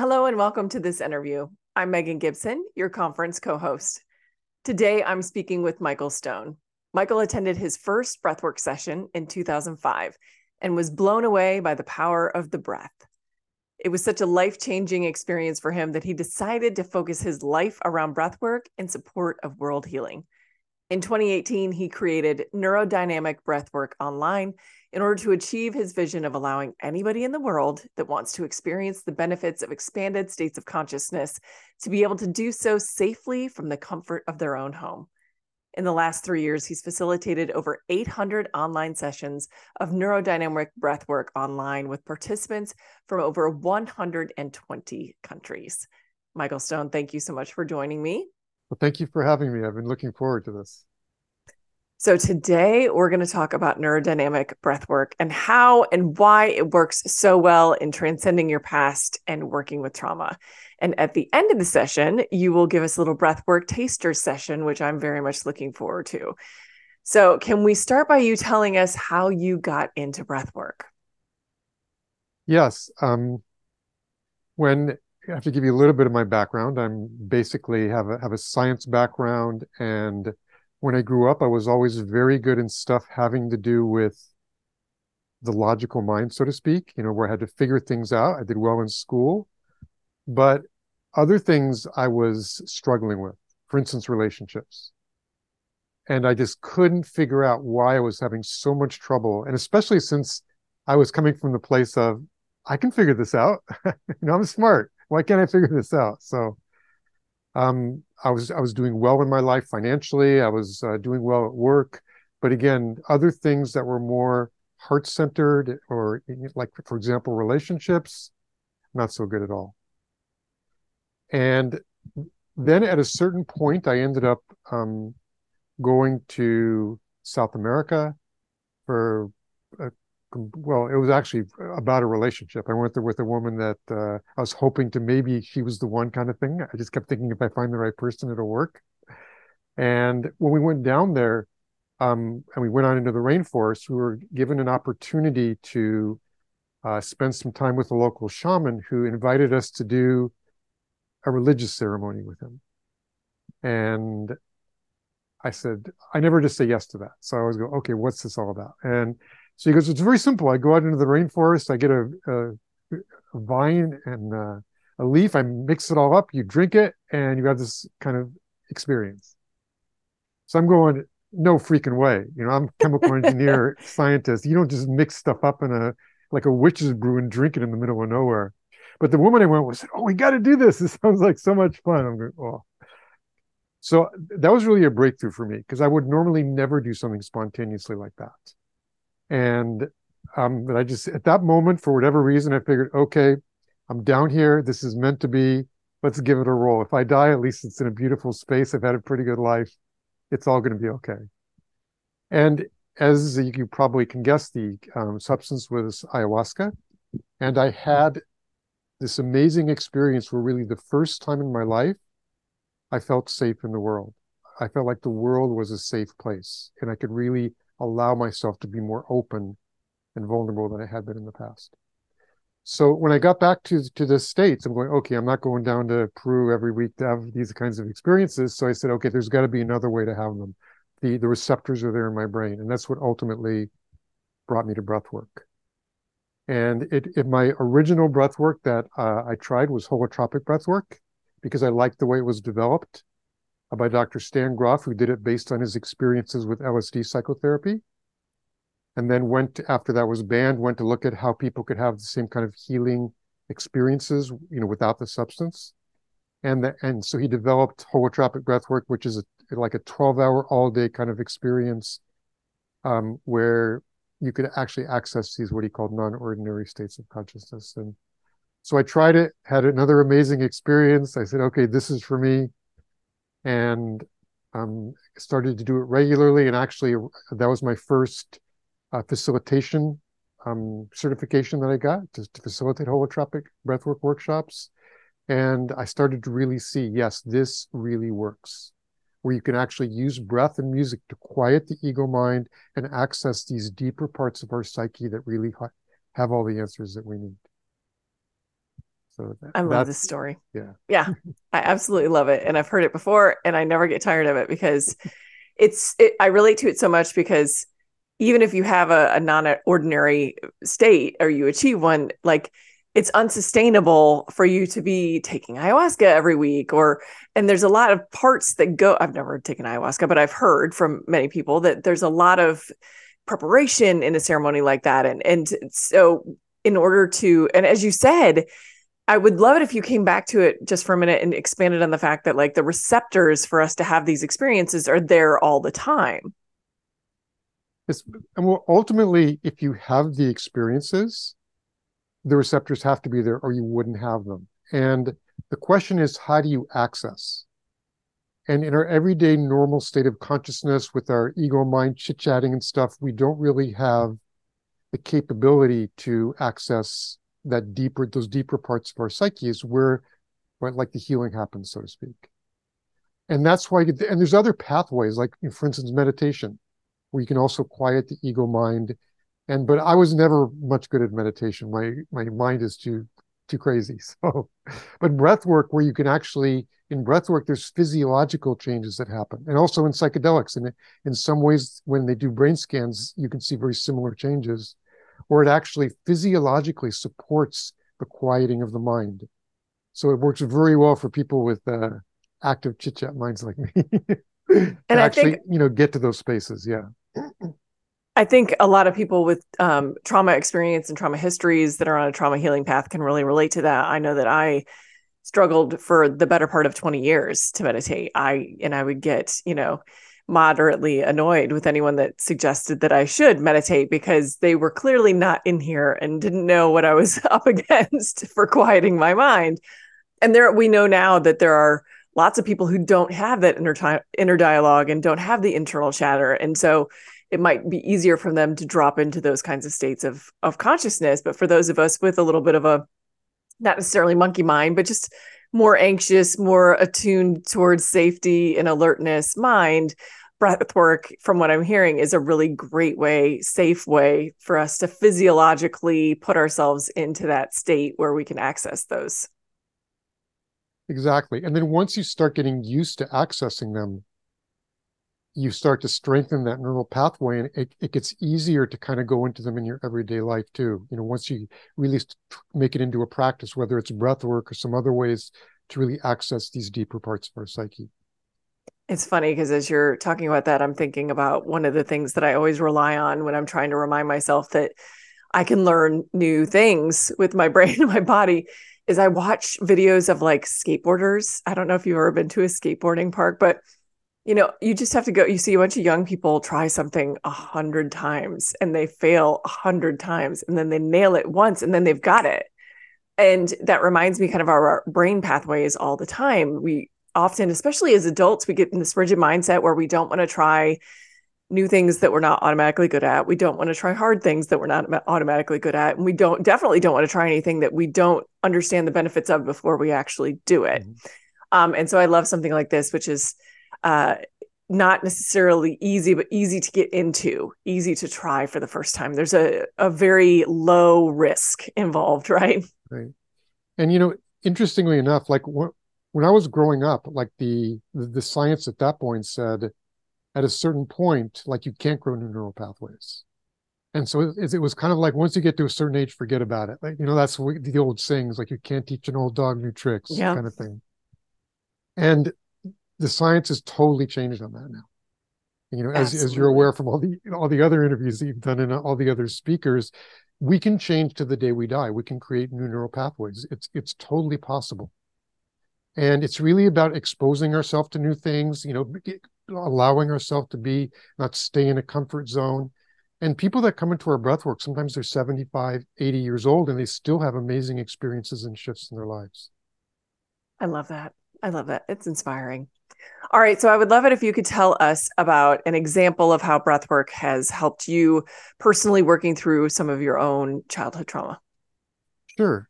Hello and welcome to this interview. I'm Megan Gibson, your conference co-host. Today, I'm speaking with Michael Stone. Michael attended his first breathwork session in 2005 and was blown away by the power of the breath. It was such a life-changing experience for him that he decided to focus his life around breathwork in support of world healing. In 2018, he created Neurodynamic Breathwork Online in order to achieve his vision of allowing anybody in the world that wants to experience the benefits of expanded states of consciousness to be able to do so safely from the comfort of their own home. In the last 3 years, he's facilitated over 800 online sessions of neurodynamic breathwork online with participants from over 120 countries. Michael Stone, thank you so much for joining me. Well, thank you for having me. I've been looking forward to this. So today we're going to talk about neurodynamic breathwork and how and why it works so well in transcending your past and working with trauma. And at the end of the session, you will give us a little breathwork taster session, which I'm very much looking forward to. So can we start by you telling us how you got into breathwork? Yes. When I have to give you a little bit of my background, I'm basically have a science background, and when I grew up, I was always very good in stuff having to do with the logical mind, so to speak, where I had to figure things out. I did well in school, but other things I was struggling with, for instance, relationships. And I just couldn't figure out why I was having so much trouble. And especially since I was coming from the place of, I can figure this out. I'm smart. Why can't I figure this out? So I was doing well in my life financially. I was doing well at work. But again, other things that were more heart-centered, or like, for example, relationships, not so good at all. And then at a certain point, I ended up going to South America for well, it was actually about a relationship. I went there with a woman that I was hoping to, maybe she was the one, kind of thing. I just kept thinking, if I find the right person, it'll work. And when we went down there, and we went on into the rainforest, we were given an opportunity to spend some time with a local shaman who invited us to do a religious ceremony with him. And I said, I never just say yes to that. So I always go, okay, what's this all about? And so he goes, it's very simple. I go out into the rainforest, I get a vine and a leaf, I mix it all up, you drink it, and you have this kind of experience. So I'm going, no freaking way. I'm a chemical engineer, scientist. You don't just mix stuff up in like a witch's brew and drink it in the middle of nowhere. But the woman I went with said, oh, we got to do this. This sounds like so much fun. I'm going, oh. So that was really a breakthrough for me, because I would normally never do something spontaneously like that. And but I just, at that moment, for whatever reason, I figured, okay, I'm down here. This is meant to be. Let's give it a roll. If I die, at least it's in a beautiful space. I've had a pretty good life. It's all going to be okay. And as you probably can guess, the substance was ayahuasca. And I had this amazing experience where, really, the first time in my life, I felt safe in the world. I felt like the world was a safe place, and I could really allow myself to be more open and vulnerable than I had been in the past. So when I got back to the States, I'm going, okay, I'm not going down to Peru every week to have these kinds of experiences. So I said, okay, there's got to be another way to have them. The receptors are there in my brain. And that's what ultimately brought me to breathwork. And my original breathwork that I tried was holotropic breathwork, because I liked the way it was developed by Dr. Stan Grof, who did it based on his experiences with LSD psychotherapy. And then after that was banned, went to look at how people could have the same kind of healing experiences, without the substance. And so he developed holotropic breathwork, which is like a 12-hour all-day kind of experience, where you could actually access these, what he called, non-ordinary states of consciousness. And so I tried it, had another amazing experience. I said, okay, this is for me. And started to do it regularly. And actually, that was my first facilitation certification that I got to facilitate holotropic breathwork workshops. And I started to really see, yes, this really works, where you can actually use breath and music to quiet the ego mind and access these deeper parts of our psyche that really have all the answers that we need. So I love this that's, story. yeah. Yeah, I absolutely love it. And I've heard it before and I never get tired of it because I relate to it so much because even if you have a non-ordinary state or you achieve one, like it's unsustainable for you to be taking ayahuasca every week and there's a lot of parts that go, I've never taken ayahuasca, but I've heard from many people that there's a lot of preparation in a ceremony like that. And so in order to, and as you said, I would love it if you came back to it just for a minute and expanded on the fact that like the receptors for us to have these experiences are there all the time. It's, and well, ultimately, if you have the experiences, the receptors have to be there or you wouldn't have them. And the question is, how do you access? And in our everyday normal state of consciousness with our ego mind chit-chatting and stuff, we don't really have the capability to access those deeper parts of our psyches where like the healing happens, so to speak. And that's why, and there's other pathways, like for instance, meditation, where you can also quiet the ego mind. But I was never much good at meditation. My mind is too crazy. So, but breath work, where you can actually, in breath work, there's physiological changes that happen. And also in psychedelics. And in some ways, when they do brain scans, you can see very similar changes, where it actually physiologically supports the quieting of the mind. So it works very well for people with active chit-chat minds like me to And actually, get to those spaces. Yeah. I think a lot of people with trauma experience and trauma histories that are on a trauma healing path can really relate to that. I know that I struggled for the better part of 20 years to meditate. I would get, moderately annoyed with anyone that suggested that I should meditate because they were clearly not in here and didn't know what I was up against for quieting my mind. And we know now that there are lots of people who don't have that inner dialogue and don't have the internal chatter. And so it might be easier for them to drop into those kinds of states of consciousness. But for those of us with a little bit of a, not necessarily monkey mind, but just more anxious, more attuned towards safety and alertness mind, breath work, from what I'm hearing, is a really great way, safe way for us to physiologically put ourselves into that state where we can access those. Exactly. And then once you start getting used to accessing them, you start to strengthen that neural pathway, and it gets easier to kind of go into them in your everyday life too. Once you really make it into a practice, whether it's breath work or some other ways to really access these deeper parts of our psyche. It's funny because as you're talking about that, I'm thinking about one of the things that I always rely on when I'm trying to remind myself that I can learn new things with my brain and my body is I watch videos of like skateboarders. I don't know if you've ever been to a skateboarding park, but you just have to go. You see a bunch of young people try something 100 times and they fail 100 times and then they nail it once and then they've got it. And that reminds me kind of our brain pathways all the time. We often, especially as adults, we get in this rigid mindset where we don't want to try new things that we're not automatically good at. We don't want to try hard things that we're not automatically good at. And we definitely don't want to try anything that we don't understand the benefits of before we actually do it. Mm-hmm. And so I love something like this, which is not necessarily easy, but easy to get into, easy to try for the first time. There's a very low risk involved, right? Right. And, interestingly enough, like when I was growing up, like the science at that point said, at a certain point, like you can't grow new neural pathways. And so it was kind of like, once you get to a certain age, forget about it. Like, that's the old sayings, like you can't teach an old dog new tricks, kind of thing. And the science has totally changed on that now. As you're aware from all the other interviews that you've done and all the other speakers, we can change to the day we die. We can create new neural pathways. It's totally possible. And it's really about exposing ourselves to new things, allowing ourselves to not stay in a comfort zone. And people that come into our breathwork, sometimes they're 75, 80 years old, and they still have amazing experiences and shifts in their lives. I love that. It's inspiring. All right. So I would love it if you could tell us about an example of how breathwork has helped you personally working through some of your own childhood trauma. Sure.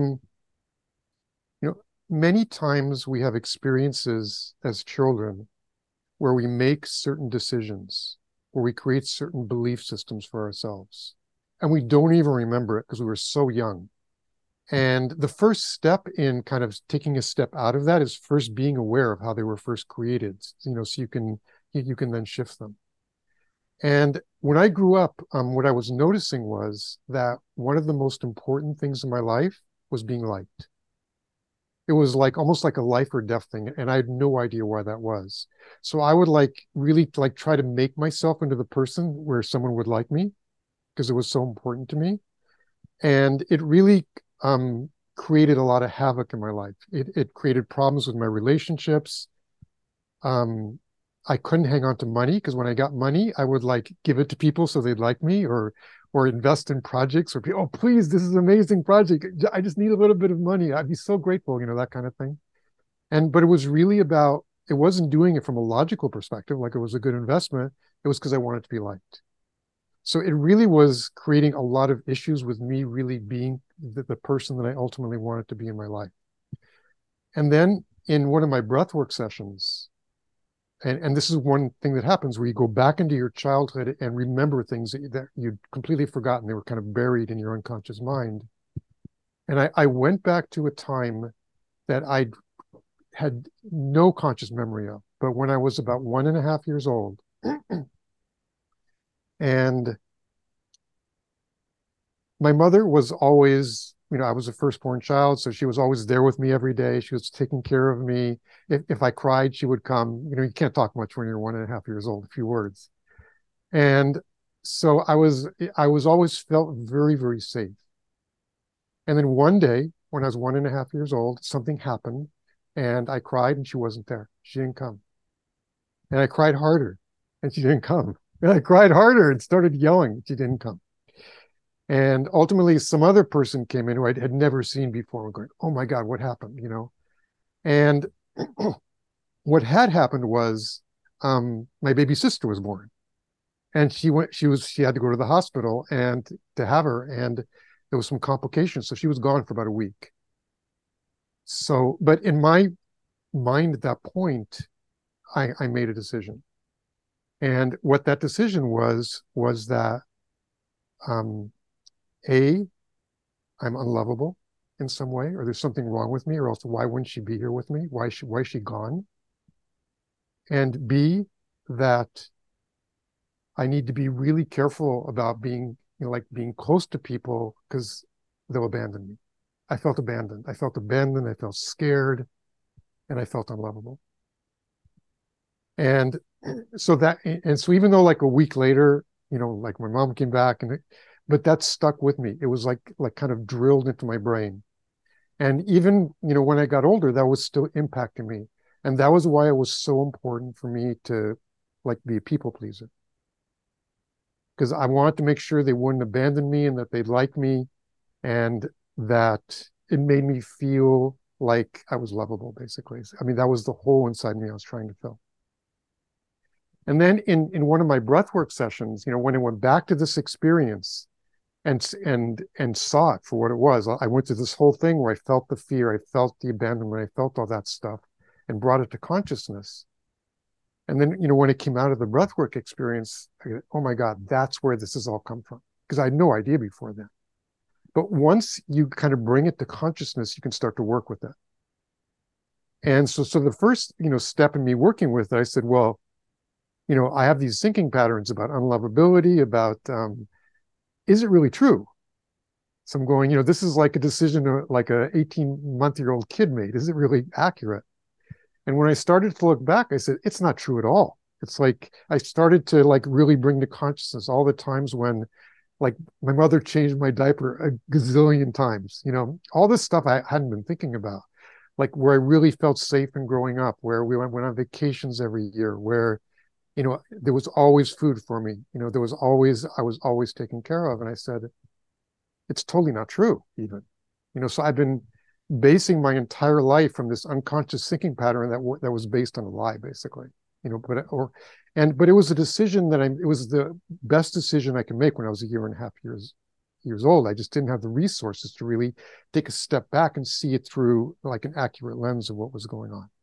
Many times we have experiences as children where we make certain decisions, where we create certain belief systems for ourselves, and we don't even remember it because we were so young. And the first step in kind of taking a step out of that is first being aware of how they were first created, so you can then shift them. And when I grew up, what I was noticing was that one of the most important things in my life was being liked. It was like almost like a life or death thing, and I had no idea why that was. So I would really try to make myself into the person where someone would like me because it was so important to me. And it really created a lot of havoc in my life. It created problems with my relationships. Um, I couldn't hang on to money because when I got money, I would like give it to people so they'd like me, or invest in projects, or be, oh, please, this is an amazing project. I just need a little bit of money. I'd be so grateful, that kind of thing. But it was really about, it wasn't doing it from a logical perspective, like it was a good investment. It was because I wanted to be liked. So it really was creating a lot of issues with me really being the person that I ultimately wanted to be in my life. And then in one of my breathwork sessions, and this is one thing that happens where you go back into your childhood and remember things that you'd completely forgotten. They were kind of buried in your unconscious mind. And I went back to a time that I had no conscious memory of, but when I was about 1.5 years old, and my mother was always, I was a firstborn child, so she was always there with me every day. She was taking care of me. If I cried, she would come. You can't talk much when you're 1.5 years old, a few words. And so I was always felt very, very safe. And then one day, when I was 1.5 years old, something happened, and I cried, and she wasn't there. She didn't come. And I cried harder, and she didn't come. And I cried harder and started yelling. She didn't come. And ultimately, some other person came in who I had never seen before. I'm going, oh my God, what happened? And what had happened was my baby sister was born, and she had to go to the hospital and to have her, and there was some complications, so she was gone for about a week. So, but in my mind at that point, I made a decision, and what that decision was that um, a I'm unlovable in some way, or there's something wrong with me, or else why wouldn't she be here with me? Why is she gone? And B, that I need to be really careful about being, like being close to people because they'll abandon me. I felt abandoned. I felt abandoned. I felt scared, and I felt unlovable. And so even though like a week later, like my mom came back, but that stuck with me. It was like kind of drilled into my brain. And even, when I got older, that was still impacting me. And that was why it was so important for me to like be a people pleaser. Because I wanted to make sure they wouldn't abandon me and that they'd like me, and that it made me feel like I was lovable, basically. I mean, that was the hole inside me I was trying to fill. And then in one of my breathwork sessions, when I went back to this experience and saw it for what it was, I went through this whole thing where I felt the fear, I felt the abandonment, I felt all that stuff, and brought it to consciousness. And then, when it came out of the breathwork experience, I go, oh my God, that's where this has all come from. Because I had no idea before then. But once you kind of bring it to consciousness, you can start to work with it. And so the first, step in me working with it, I said, well, I have these thinking patterns about unlovability, about, is it really true? So I'm going, this is like a decision like a 18-month-old kid made. Is it really accurate? And when I started to look back, I said, it's not true at all. It's like I started to like really bring to consciousness all the times when like my mother changed my diaper a gazillion times, all this stuff I hadn't been thinking about, like where I really felt safe in growing up, where we went on vacations every year, where, there was always food for me, I was always taken care of. And I said, it's totally not true even, so I've been basing my entire life from this unconscious thinking pattern that was based on a lie, basically, but it was a decision it was the best decision I could make when I was 1.5 years old. I just didn't have the resources to really take a step back and see it through like an accurate lens of what was going on.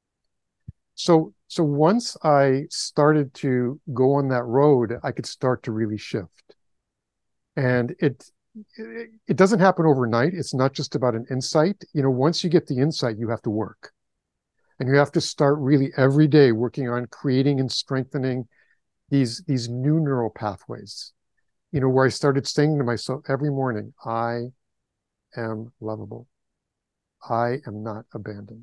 So once I started to go on that road, I could start to really shift. And it doesn't happen overnight. It's not just about an insight. Once you get the insight, you have to work. And you have to start really every day working on creating and strengthening these new neural pathways, where I started saying to myself every morning, I am lovable. I am not abandoned.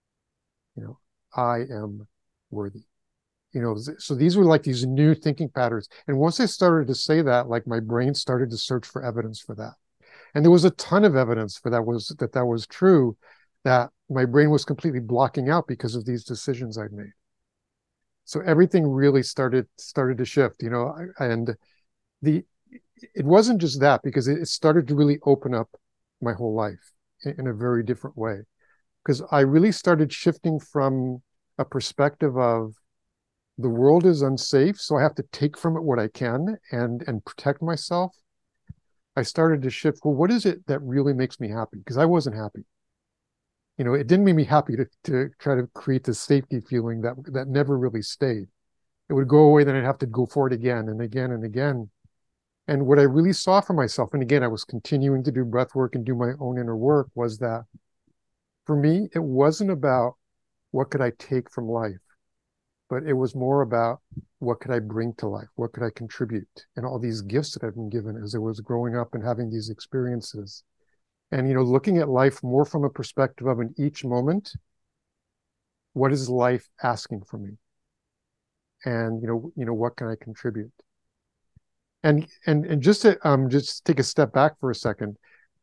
I am worthy. So these were like these new thinking patterns. And once I started to say that, like my brain started to search for evidence for that. And there was a ton of evidence for that was true, that my brain was completely blocking out because of these decisions I'd made. So everything really started to shift, and it wasn't just that, because it started to really open up my whole life in a very different way. Because I really started shifting from a perspective of the world is unsafe, so I have to take from it what I can and protect myself. I started to shift, well, what is it that really makes me happy? Because I wasn't happy. It didn't make me happy to try to create this safety feeling that never really stayed. It would go away, then I'd have to go for it again and again and again. And what I really saw for myself, and again, I was continuing to do breath work and do my own inner work, was that for me, it wasn't about what could I take from life, but it was more about what could I bring to life? What could I contribute? And all these gifts that I've been given as I was growing up and having these experiences. And, looking at life more from a perspective of, in each moment, what is life asking from me? And, what can I contribute? And just to just take a step back for a second,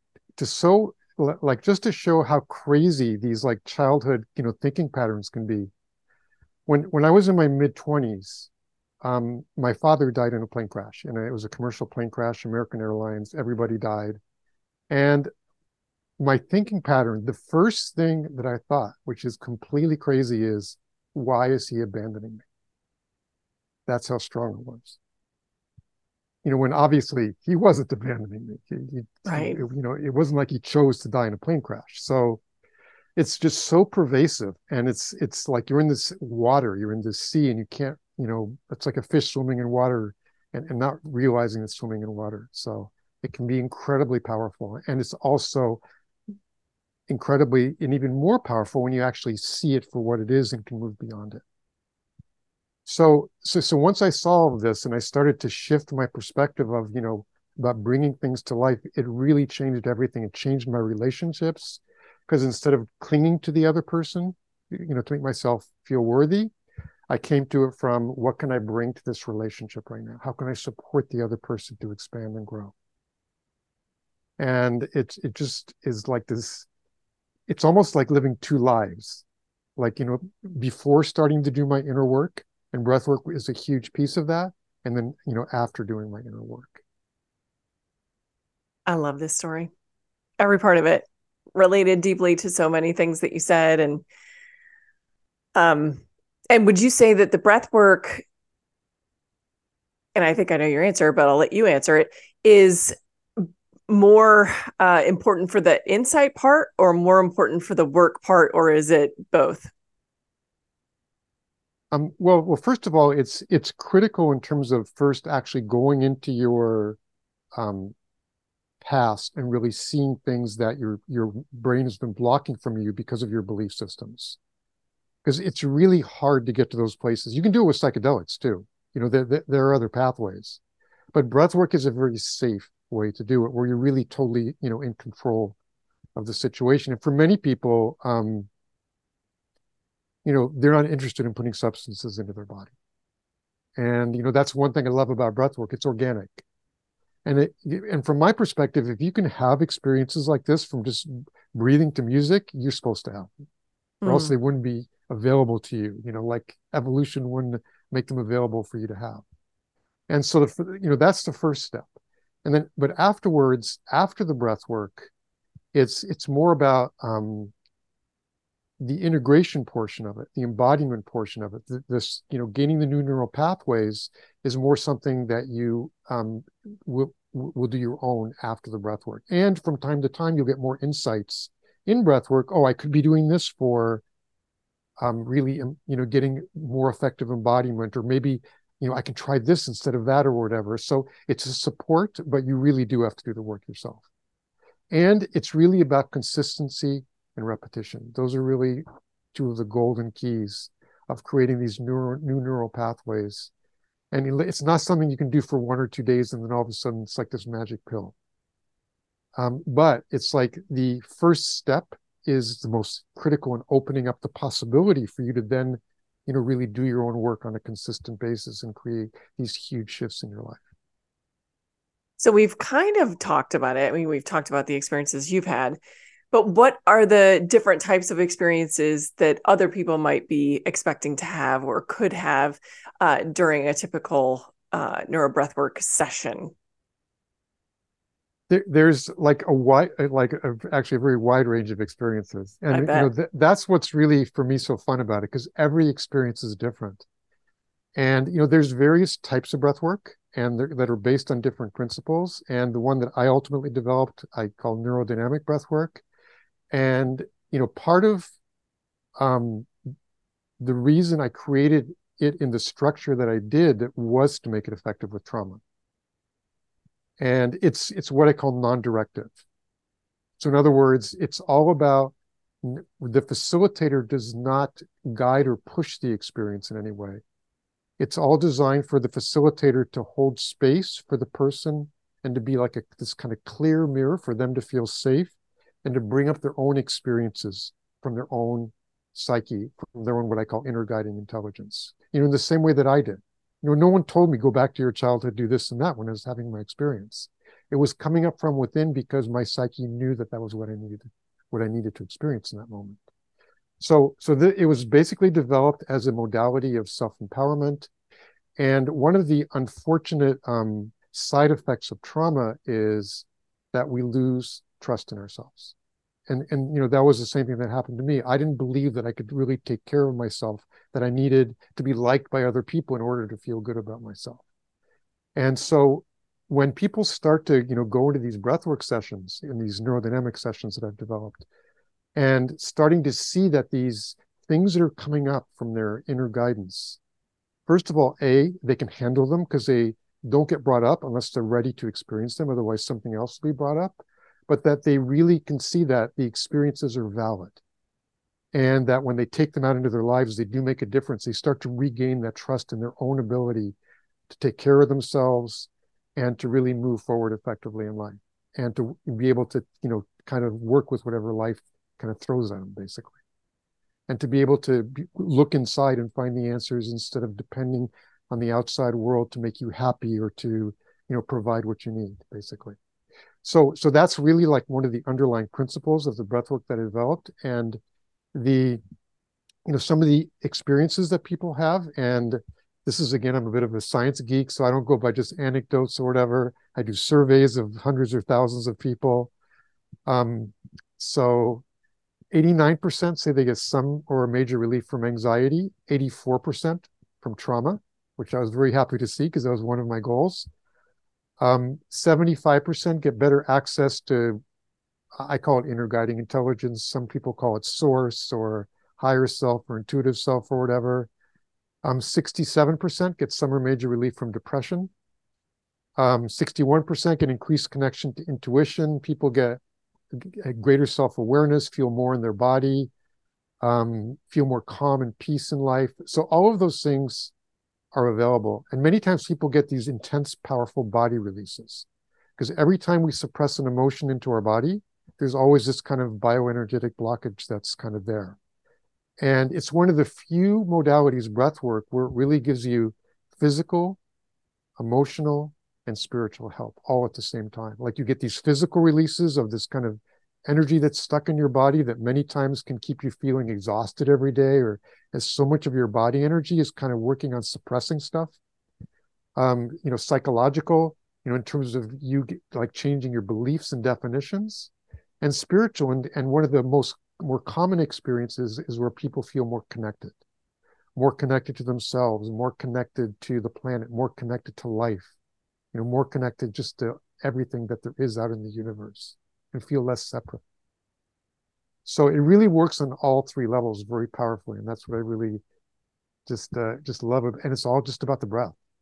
just to show how crazy these like childhood, thinking patterns can be. When I was in my mid-20s, my father died in a plane crash, and it was a commercial plane crash, American Airlines. Everybody died. And my thinking pattern, the first thing that I thought, which is completely crazy, is, why is he abandoning me? That's how strong it was. When obviously he wasn't abandoning me. Right. It wasn't like he chose to die in a plane crash. So it's just so pervasive. And it's like you're in this water, you're in this sea, and you can't, it's like a fish swimming in water and not realizing it's swimming in water. So it can be incredibly powerful. And it's also incredibly and even more powerful when you actually see it for what it is and can move beyond it. So once I saw this and I started to shift my perspective of, about bringing things to life, it really changed everything. It changed my relationships, because instead of clinging to the other person, to make myself feel worthy, I came to it from, what can I bring to this relationship right now? How can I support the other person to expand and grow? And it just is like this, it's almost like living two lives. Like, before starting to do my inner work, and breath work is a huge piece of that. And then, after doing my inner work. I love this story. Every part of it related deeply to so many things that you said. And would you say that the breath work, and I think I know your answer, but I'll let you answer it, is more important for the insight part, or more important for the work part, or is it both? Well, first of all, it's critical in terms of first actually going into your past and really seeing things that your brain has been blocking from you because of your belief systems. Because it's really hard to get to those places. You can do it with psychedelics too. There are other pathways, but breath work is a very safe way to do it, where you're really totally, in control of the situation. And for many people, they're not interested in putting substances into their body. And, that's one thing I love about breath work. It's organic. And from my perspective, if you can have experiences like this from just breathing to music, you're supposed to have them, or else they wouldn't be available to you. Like evolution wouldn't make them available for you to have. And so, that's the first step. And then, but afterwards, after the breath work, it's more about the integration portion of it, the embodiment portion of it. This, gaining the new neural pathways is more something that you will do your own after the breath work. And from time to time, you'll get more insights in breath work. Oh, I could be doing this for really, getting more effective embodiment, or maybe I can try this instead of that or whatever. So it's a support, but you really do have to do the work yourself. And it's really about consistency and repetition. Those are really two of the golden keys of creating these new neural pathways. And it's not something you can do for 1 or 2 days and then all of a sudden it's like this magic pill. But it's like the first step is the most critical in opening up the possibility for you to then, really do your own work on a consistent basis and create these huge shifts in your life. So we've kind of talked about it. I mean, we've talked about the experiences you've had, but what are the different types of experiences that other people might be expecting to have or could have during a typical neurobreathwork session? There's like actually a very wide range of experiences, I and bet. that's what's really for me so fun about it, because every experience is different. And there's various types of breath work, and that are based on different principles. And the one that I ultimately developed, I call neurodynamic breath work. And part of the reason I created it in the structure that I did was to make it effective with trauma. And it's what I call non-directive. So in other words, it's all about the facilitator does not guide or push the experience in any way. It's all designed for the facilitator to hold space for the person and to be like this kind of clear mirror for them to feel safe and to bring up their own experiences from their own psyche, from their own what I call inner guiding intelligence. In the same way that I did. No one told me, go back to your childhood, do this and that when I was having my experience. It was coming up from within because my psyche knew that was what I needed to experience in that moment. So it was basically developed as a modality of self-empowerment. And one of the unfortunate side effects of trauma is that we lose trust in ourselves. And that was the same thing that happened to me. I didn't believe that I could really take care of myself, that I needed to be liked by other people in order to feel good about myself. And so when people start to go into these breathwork sessions, in these neurodynamic sessions that I've developed, and starting to see that these things that are coming up from their inner guidance, first of all, they can handle them because they don't get brought up unless they're ready to experience them. Otherwise, something else will be brought up. But that they really can see that the experiences are valid. And that when they take them out into their lives, they do make a difference. They start to regain that trust in their own ability to take care of themselves and to really move forward effectively in life and to be able to, kind of work with whatever life kind of throws at them, basically. And to be able to look inside and find the answers instead of depending on the outside world to make you happy or to, provide what you need, basically. So that's really like one of the underlying principles of the breathwork that I developed. And some of the experiences that people have, and this is, again, I'm a bit of a science geek, so I don't go by just anecdotes or whatever. I do surveys of hundreds or thousands of people. So 89% say they get some or a major relief from anxiety, 84% from trauma, which I was very happy to see because that was one of my goals. 75% get better access to, I call it inner guiding intelligence. Some people call it source or higher self or intuitive self or whatever. 67% get some or major relief from depression. 61% get increased connection to intuition. People get a greater self-awareness, feel more in their body, feel more calm and peace in life. So all of those things are available. And many times people get these intense, powerful body releases. Because every time we suppress an emotion into our body, there's always this kind of bioenergetic blockage that's kind of there. And it's one of the few modalities, breath work, where it really gives you physical, emotional, and spiritual health all at the same time. Like you get these physical releases of this kind of energy that's stuck in your body that many times can keep you feeling exhausted every day, or as so much of your body energy is kind of working on suppressing stuff. Psychological, in terms of you like changing your beliefs and definitions, and spiritual. And one of the more common experiences is where people feel more connected to themselves, more connected to the planet, more connected to life, more connected just to everything that there is out in the universe, and feel less separate. So it really works on all three levels very powerfully. And that's what I really just love it. And it's all just about the breath.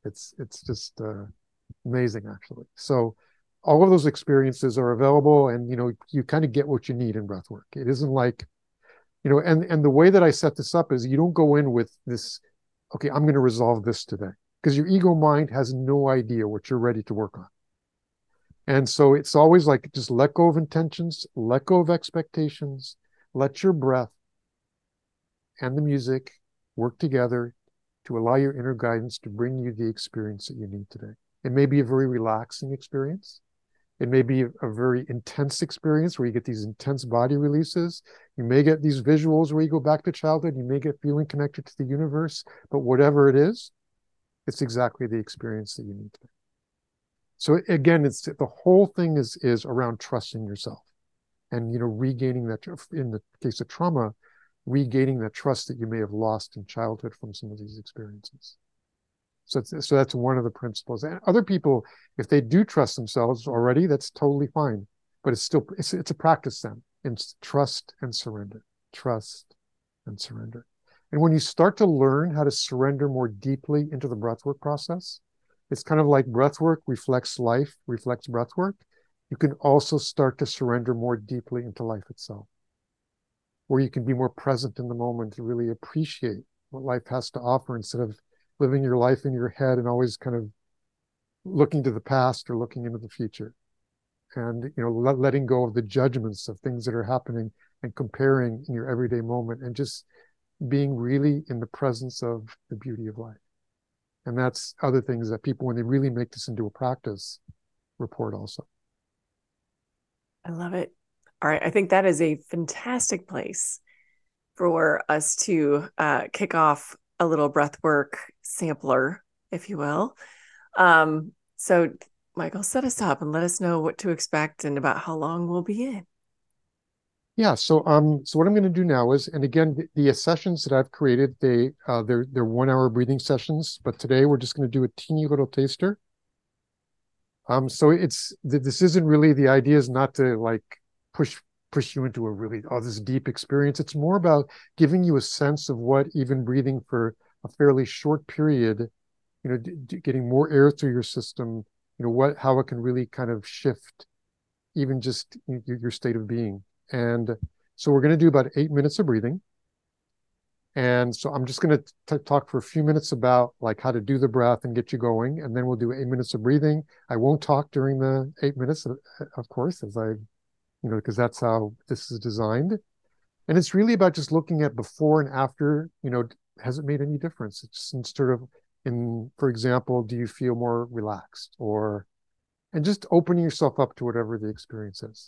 It's just amazing, actually. So all of those experiences are available, and you kind of get what you need in breath work. It isn't like, and the way that I set this up is you don't go in with this, okay, I'm going to resolve this today, because your ego mind has no idea what you're ready to work on. And so it's always like, just let go of intentions, let go of expectations, let your breath and the music work together to allow your inner guidance to bring you the experience that you need today. It may be a very relaxing experience. It may be a very intense experience where you get these intense body releases. You may get these visuals where you go back to childhood. You may get feeling connected to the universe. But whatever it is, it's exactly the experience that you need today. So again, it's the whole thing is around trusting yourself, and regaining that, in the case of trauma, regaining that trust that you may have lost in childhood from some of these experiences. So that's one of the principles. And other people, if they do trust themselves already, that's totally fine. But it's a practice then. It's trust and surrender. Trust and surrender. And when you start to learn how to surrender more deeply into the breathwork process, it's kind of like breathwork reflects life, reflects breathwork. You can also start to surrender more deeply into life itself, where you can be more present in the moment to really appreciate what life has to offer, instead of living your life in your head and always kind of looking to the past or looking into the future. And letting go of the judgments of things that are happening and comparing in your everyday moment, and just being really in the presence of the beauty of life. And that's other things that people, when they really make this into a practice, report also. I love it. All right. I think that is a fantastic place for us to kick off a little breathwork sampler, if you will. So, Michael, set us up and let us know what to expect and about how long we'll be in. Yeah. So what I'm going to do now is, and again, the sessions that I've created, they're 1 hour breathing sessions, but today we're just going to do a teeny little taster. So this isn't really, the idea is not to like push you into a really, this deep experience. It's more about giving you a sense of what even breathing for a fairly short period, getting more air through your system, how it can really kind of shift even just your state of being. And so we're going to do about 8 minutes of breathing. And so I'm just going to talk for a few minutes about like how to do the breath and get you going. And then we'll do 8 minutes of breathing. I won't talk during the 8 minutes, of course, because that's how this is designed. And it's really about just looking at before and after, has it made any difference? It's sort of for example, do you feel more relaxed, and just opening yourself up to whatever the experience is.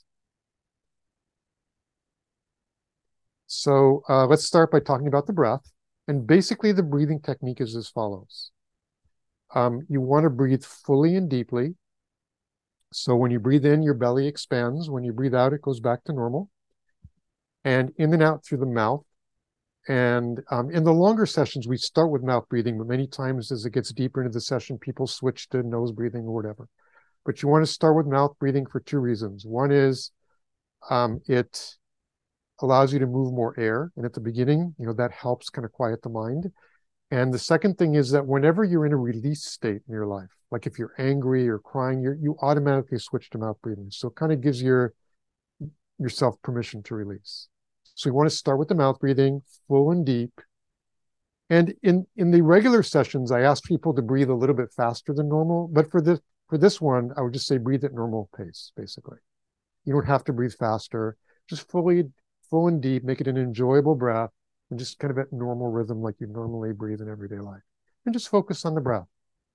So let's start by talking about the breath. And basically, the breathing technique is as follows. You want to breathe fully and deeply. So when you breathe in, your belly expands. When you breathe out, it goes back to normal. And in and out through the mouth. And in the longer sessions, we start with mouth breathing, but many times as it gets deeper into the session, people switch to nose breathing or whatever. But you want to start with mouth breathing for 2 reasons. One is it allows you to move more air. And at the beginning, that helps kind of quiet the mind. And the second thing is that whenever you're in a release state in your life, like if you're angry or crying, you automatically switch to mouth breathing. So it kind of gives yourself permission to release. So you want to start with the mouth breathing, full and deep. And in the regular sessions, I ask people to breathe a little bit faster than normal. But for this one, I would just say breathe at normal pace, basically. You don't have to breathe faster. Just full and deep, make it an enjoyable breath, and just kind of at normal rhythm like you normally breathe in everyday life. And just focus on the breath.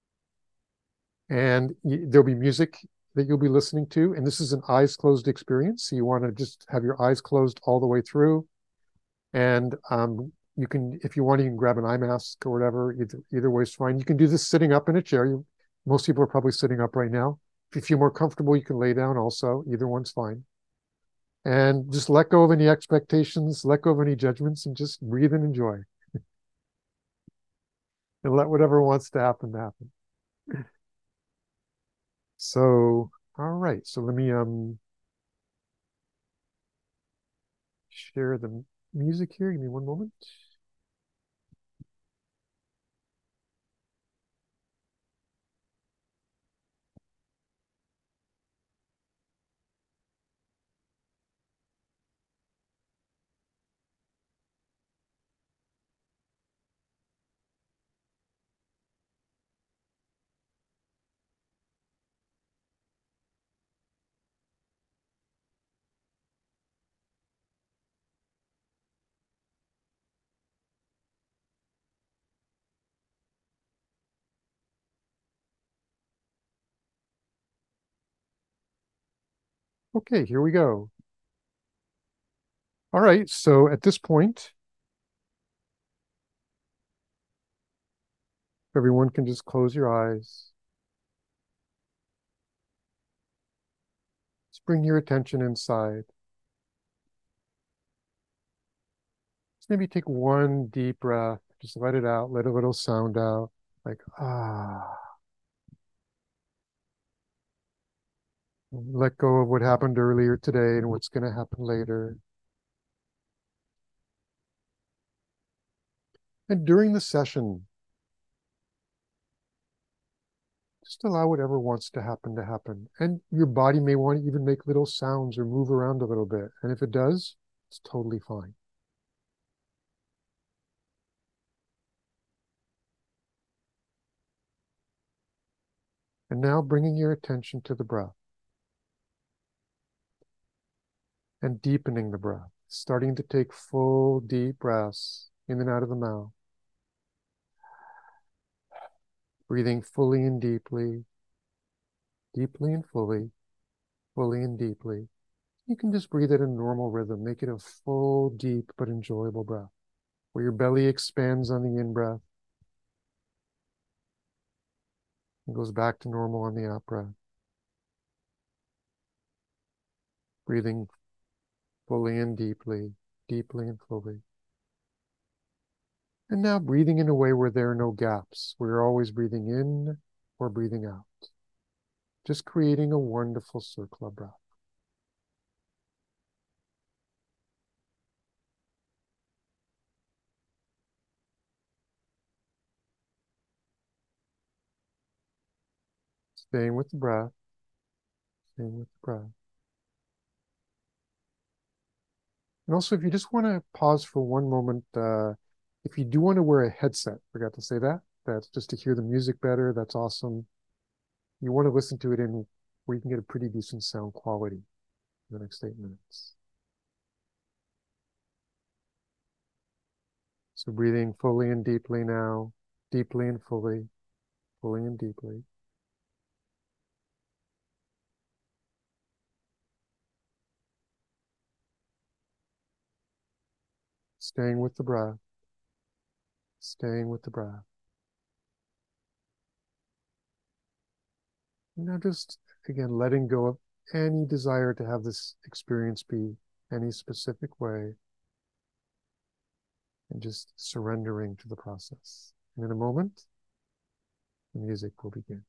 And there'll be music that you'll be listening to. And this is an eyes closed experience. So you want to just have your eyes closed all the way through. And you can, if you want, you can grab an eye mask or whatever. Either way is fine. You can do this sitting up in a chair. Most people are probably sitting up right now. If you feel more comfortable, you can lay down also. Either one's fine. And just let go of any expectations, let go of any judgments, and just breathe and enjoy. And let whatever wants to happen happen. So, all right. So let me share the music here. Give me one moment. Okay, here we go. All right, so at this point, everyone can just close your eyes. Just bring your attention inside. Just maybe take one deep breath. Just let it out, let a little sound out, like, ah. Let go of what happened earlier today and what's going to happen later. And during the session, just allow whatever wants to happen. And your body may want to even make little sounds or move around a little bit. And if it does, it's totally fine. And now bringing your attention to the breath and deepening the breath, starting to take full deep breaths in and out of the mouth, breathing fully and deeply, deeply and fully, fully and deeply. You can just breathe at a normal rhythm. Make it a full, deep, but enjoyable breath where your belly expands on the in-breath and goes back to normal on the out-breath. Breathing fully and deeply, deeply and fully. And now breathing in a way where there are no gaps, where you're always breathing in or breathing out. Just creating a wonderful circle of breath. Staying with the breath, staying with the breath. And also, if you just want to pause for one moment, if you do want to wear a headset, forgot to say that, that's just to hear the music better, that's awesome. You want to listen to it in where you can get a pretty decent sound quality in the next 8 minutes. So breathing fully and deeply now, deeply and fully, fully and deeply. Staying with the breath, staying with the breath. Now just, again, letting go of any desire to have this experience be any specific way and just surrendering to the process. And in a moment, the music will begin.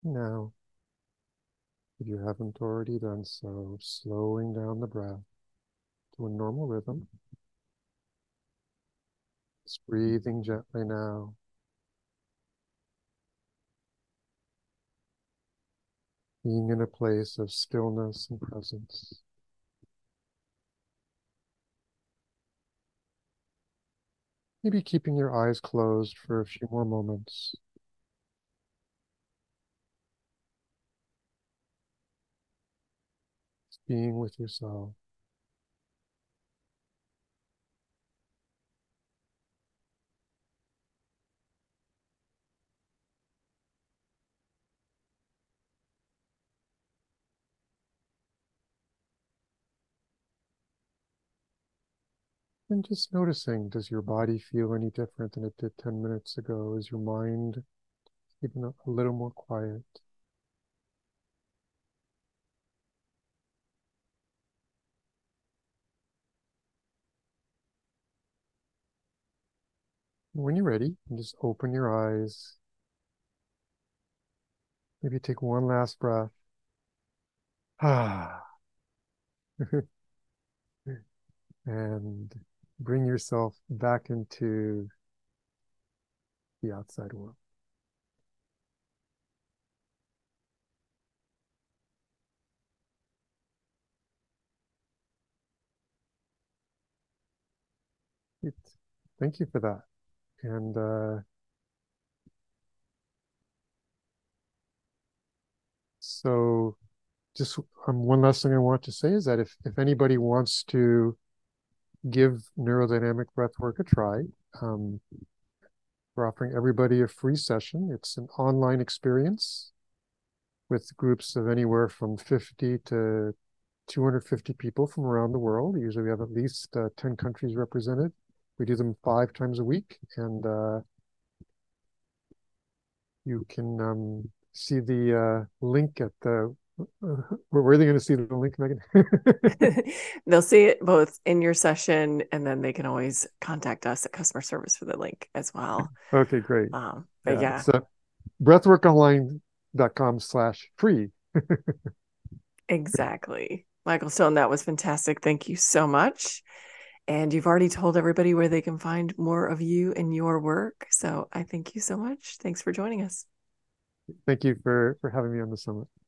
Now, if you haven't already done so, slowing down the breath to a normal rhythm. Just breathing gently now. Being in a place of stillness and presence. Maybe keeping your eyes closed for a few more moments. Just being with yourself. And just noticing, does your body feel any different than it did 10 minutes ago? Is your mind even a little more quiet? When you're ready, you just open your eyes. Maybe take one last breath. Ah. And bring yourself back into the outside world. It, Thank you for that. And so just one last thing I want to say is that if anybody wants to give neurodynamic breathwork a try, we're offering everybody a free session. It's an online experience with groups of anywhere from 50 to 250 people from around the world. Usually we have at least 10 countries represented. We do them 5 times a week, and you can see the link at the. Where are they going to see the link, Megan? They'll see it both in your session, and then they can always contact us at customer service for the link as well. Okay, great. But yeah. It's breathworkonline.com/free. Exactly. Michael Stone, that was fantastic. Thank you so much. And you've already told everybody where they can find more of you and your work. So I thank you so much. Thanks for joining us. Thank you for having me on the summit.